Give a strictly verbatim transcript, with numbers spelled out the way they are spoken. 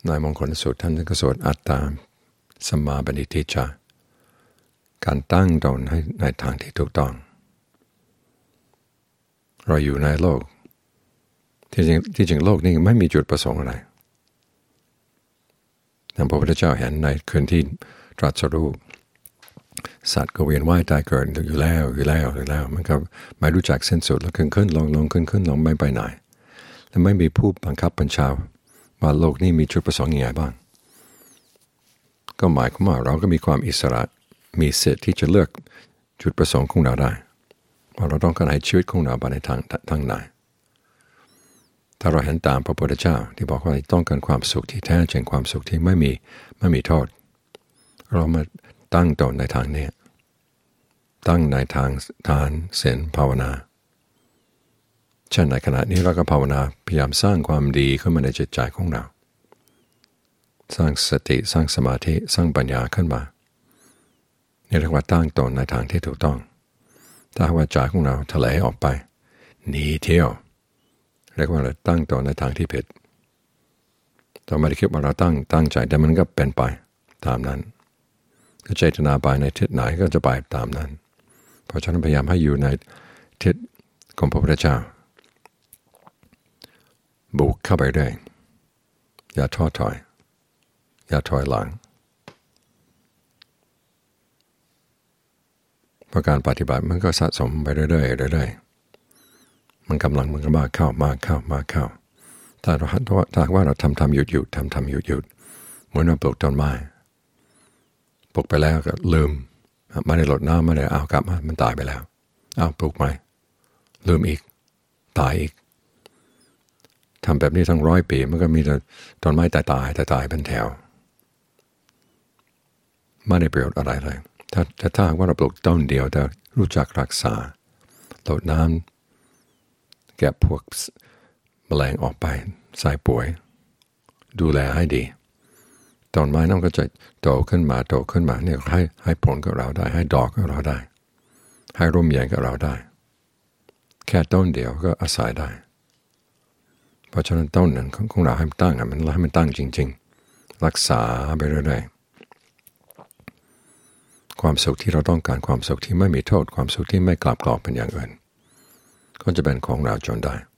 ในมงคลสูตรท่านก็สวดอัตตาสัมมาปณิทิจาการตั้งตนให้ในทางที่ถูกต้องเราอยู่ในโลกที่จริงที่จริงโลกนี้ไม่มีจุดประสงค์อะไรแต่พระพุทธเจ้าเห็นในคืนที่ตรัสรู้สัตว์ก็เวียนว่ายตายเกิดอยู่แล้วอยู่แล้วอยู่แล้วมันก็ไม่รู้จักสิ้นสุดแล้วขึ้นขึ้นลงลงขึ้นขึ้นลงไม่ไปไหนและไม่มีผู้บังคับบัญชาว่าโลกนี้มีจุดประสงค์ยังไงบ้างก็หมายความว่าเราก็มีความอิสระมีสิทธิ์ที่จะเลือกจุดประสงค์ของเราได้ว่าเราต้องการให้ชีวิตของเราไปในทางทางไหนถ้าเราเห็นตามพระพุทธเจ้าที่บอกว่าต้องการความสุขที่แท้จริงความสุขที่ไม่มีไม่มีโทษเรามาตั้งตนในทางนี้ตั้งในทางทานศีลภาวนาเช่นในขณะนี้เราก็ภาวนาพยายามสร้างความดีขึ้นมาในจิตใจของเราสร้างสติสร้างสมาธิสร้างปัญญาขึ้นมานี่เรียกว่าตั้งตนในทางที่ถูกต้องถ้าว่าใจของเราทะเลออกไปหนีเที่ยวเรียกว่าเราตั้งตนในทางที่ผิดเราไม่ได้คิดว่าเราตั้งตั้งใจแต่มันก็เป็นไปตามนั้นถ้าเจตนาไปในทิศไหนก็จะไปตามนั้นเพราะฉะนั้นพยายามให้อยู่ในทิศของพระพุทธเจ้าบุกเข้าไปได้อย่าท้อถอยอย่าถอยหลังเพราะการปฏิบัติมันก็สะสมไปเรื่อยๆเรื่อยๆมันกำลังมันก็มากเข้ามากเข้ามากเข้าถ้าเราถ้าว่าเราทำทำหยุดหยุดทำทำหยุดหยุดเหมือนเราปลูกต้นไม้ปลูกไปแล้วก็ลืมไม่ได้รดน้ำไม่ได้เอากลับมามันตายไปแล้วเอาปลูกใหม่ลืมอีกตายอีกทำแบบนี้ทั้งร้อยปีมันก็มีแต่ต้นไม้ตายตายตายตายเป็นแถวไม่ได้ประโยชน์อะไรเลยถ้าถ้าถ้าว่าเราปลูกต้นเดียวแต่รู้จักรักษารดน้ำแก็บพวกแมลงออกไปใส่ปุ๋ยดูแลให้ดีต้นไม้นั้นก็จะโตขึ้นมาโตขึ้นมาเนี่ยให้ให้ผลกับเราได้ให้ดอกกับเราได้ให้ร่มเย็นกับเราได้แค่ต้นเดียวก็อาศัยได้เพราะฉะนั้นต้นหนึ่งของเราให้มันตั้งมันให้มันตั้งจริงๆรักษาไปเรื่อยๆความสุขที่เราต้องการความสุขที่ไม่มีโทษความสุขที่ไม่กลับกรอกเป็นอย่างอื่นก็จะเป็นของเราจนได้